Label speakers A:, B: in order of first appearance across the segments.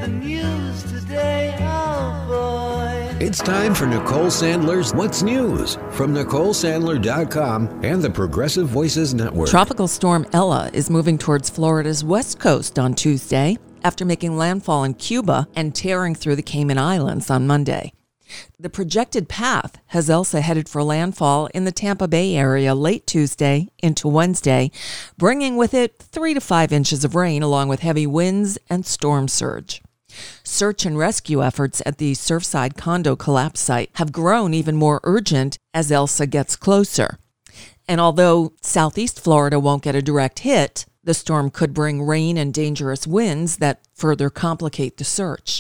A: the news today, oh boy.
B: It's time for Nicole Sandler's What's News from NicoleSandler.com and the Progressive Voices Network.
C: Tropical storm Ella is moving towards Florida's west coast on Tuesday after making landfall in Cuba and tearing through the Cayman Islands on Monday. The projected path has Elsa headed for landfall in the Tampa Bay area late Tuesday into Wednesday, bringing with it 3 to 5 inches of rain along with heavy winds and storm surge. Search and rescue efforts at the Surfside condo collapse site have grown even more urgent as Elsa gets closer. And although southeast Florida won't get a direct hit, the storm could bring rain and dangerous winds that further complicate the search.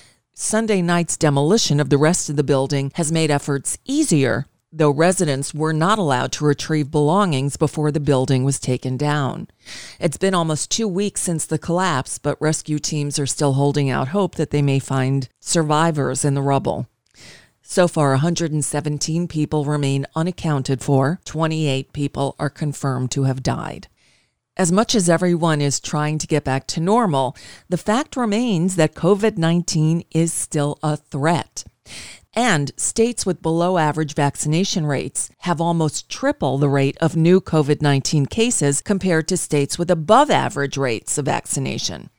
C: Sunday night's demolition of the rest of the building has made efforts easier, though residents were not allowed to retrieve belongings before the building was taken down. It's been almost 2 weeks since the collapse, but rescue teams are still holding out hope that they may find survivors in the rubble. So far, 117 people remain unaccounted for. 28 people are confirmed to have died. As much as everyone is trying to get back to normal, the fact remains that COVID-19 is still a threat. And states with below average vaccination rates have almost triple the rate of new COVID-19 cases compared to states with above average rates of vaccination.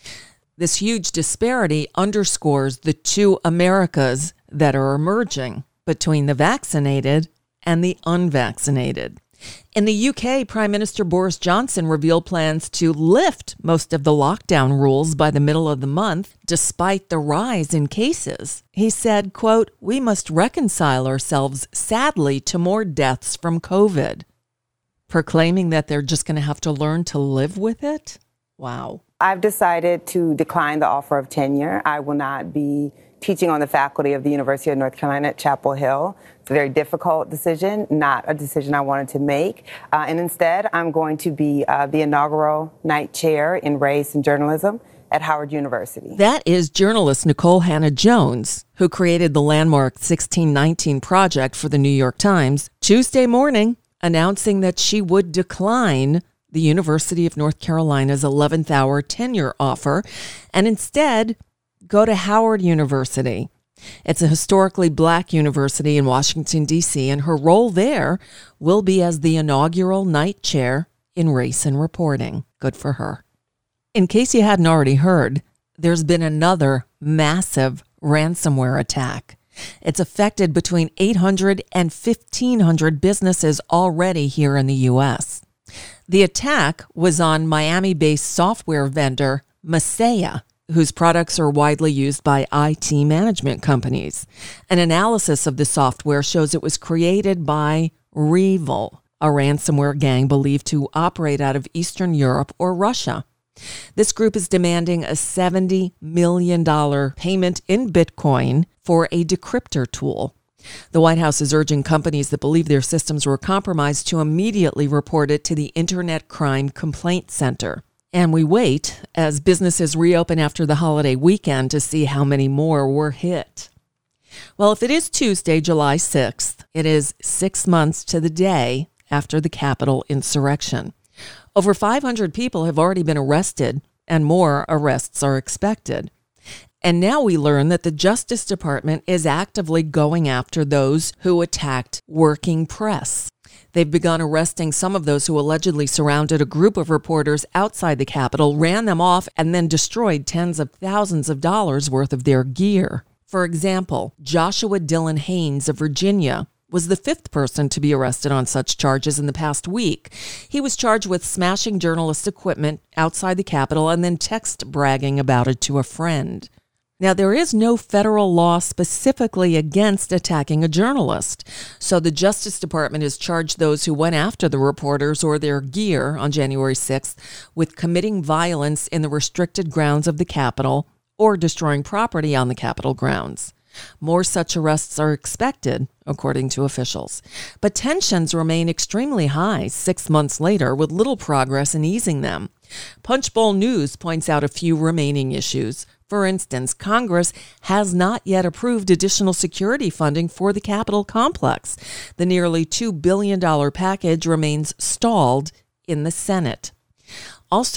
C: This huge disparity underscores the two Americas that are emerging between the vaccinated and the unvaccinated. In the UK, Prime Minister Boris Johnson revealed plans to lift most of the lockdown rules by the middle of the month, despite the rise in cases. He said, quote, "We must reconcile ourselves, sadly, to more deaths from COVID," proclaiming that they're just going to have to learn to live with it. Wow.
D: I've decided to decline the offer of tenure. I will not be teaching on the faculty of the University of North Carolina at Chapel Hill. It's a very difficult decision, not a decision I wanted to make. And instead, I'm going to be the inaugural night chair in race and journalism at Howard University.
C: That is journalist Nicole Hannah-Jones, who created the landmark 1619 project for the New York Times, Tuesday morning, announcing that she would decline the University of North Carolina's 11th hour tenure offer and instead go to Howard University. It's a historically black university in Washington, D.C., and her role there will be as the inaugural night chair in race and reporting. Good for her. In case you hadn't already heard, there's been another massive ransomware attack. It's affected between 800 and 1,500 businesses already here in the U.S. The attack was on Miami-based software vendor Masaya, whose products are widely used by IT management companies. An analysis of the software shows it was created by REvil, a ransomware gang believed to operate out of Eastern Europe or Russia. This group is demanding a $70 million payment in Bitcoin for a decryptor tool. The White House is urging companies that believe their systems were compromised to immediately report it to the Internet Crime Complaint Center. And we wait as businesses reopen after the holiday weekend to see how many more were hit. Well, if it is Tuesday, July 6th, it is 6 months to the day after the Capitol insurrection. Over 500 people have already been arrested, and more arrests are expected. And now we learn that the Justice Department is actively going after those who attacked working press. They've begun arresting some of those who allegedly surrounded a group of reporters outside the Capitol, ran them off, and then destroyed tens of thousands of dollars worth of their gear. For example, Joshua Dillon Haynes of Virginia was the 5th person to be arrested on such charges in the past week. He was charged with smashing journalist equipment outside the Capitol and then text bragging about it to a friend. Now, there is no federal law specifically against attacking a journalist, so the Justice Department has charged those who went after the reporters or their gear on January 6th with committing violence in the restricted grounds of the Capitol or destroying property on the Capitol grounds. More such arrests are expected, according to officials. But tensions remain extremely high 6 months later, with little progress in easing them. Punchbowl News points out a few remaining issues. For instance, Congress has not yet approved additional security funding for the Capitol complex. The nearly $2 billion package remains stalled in the Senate. Also,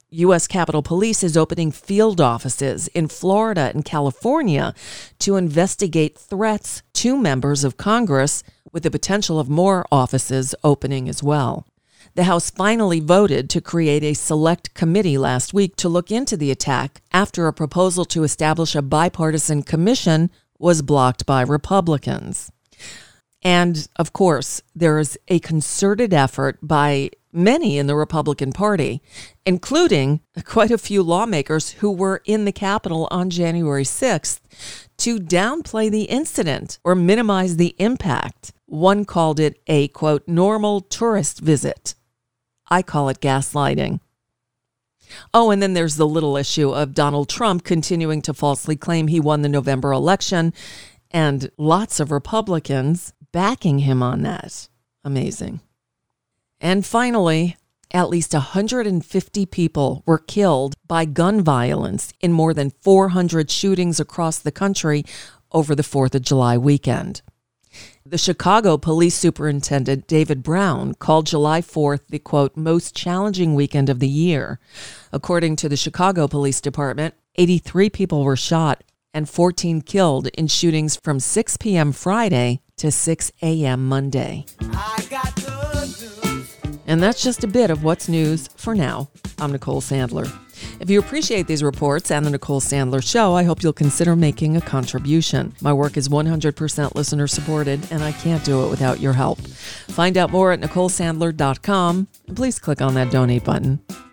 C: U.S. Capitol Police is opening field offices in Florida and California to investigate threats to members of Congress, with the potential of more offices opening as well. The House finally voted to create a select committee last week to look into the attack after a proposal to establish a bipartisan commission was blocked by Republicans. And, of course, there is a concerted effort by many in the Republican Party, including quite a few lawmakers who were in the Capitol on January 6th, to downplay the incident or minimize the impact. One called it a, quote, normal tourist visit. I call it gaslighting. Oh, and then there's the little issue of Donald Trump continuing to falsely claim he won the November election, and lots of Republicans backing him on that. Amazing. And finally, at least 150 people were killed by gun violence in more than 400 shootings across the country over the 4th of July weekend. The Chicago police superintendent, David Brown, called July 4th the, quote, most challenging weekend of the year. According to the Chicago Police Department, 83 people were shot and 14 killed in shootings from 6 p.m. Friday to 6 a.m. Monday.
A: I got good news.
C: And that's just a bit of what's news for now. I'm Nicole Sandler. If you appreciate these reports and the Nicole Sandler Show, I hope you'll consider making a contribution. My work is 100% listener supported, and I can't do it without your help. Find out more at NicoleSandler.com, and please click on that donate button.